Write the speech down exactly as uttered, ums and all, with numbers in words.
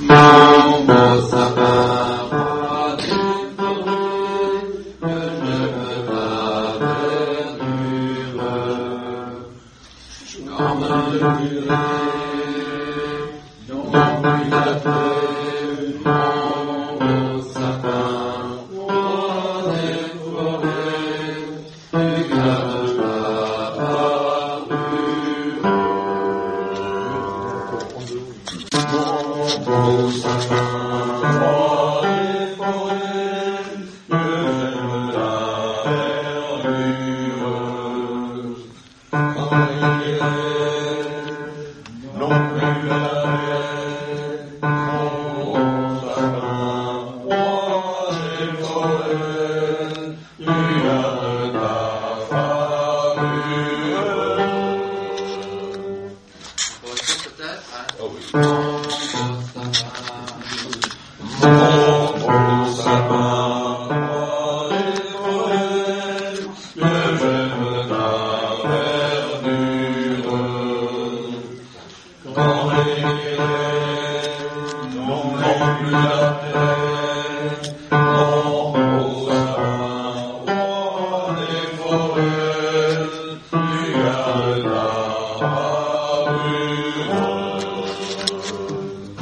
Mon beau sapin, roi des forêts, que j'aime ta verdure. J'emmènerai dans la terre, mon beau sapin, roi des forêts, tu gardes ta parure. Mon beau sapin, roi des forêts, que j'aime ta verdure. Quand il est non plus la haie, mon sapin, roi des forêts, tu gardes ta parure. Peut-être, hein? Oh oui. Mon beau sapin, roi des forêts, que j'aime ta verdure. Quand les non plus la terre, mon beau sapin, roi des forêts,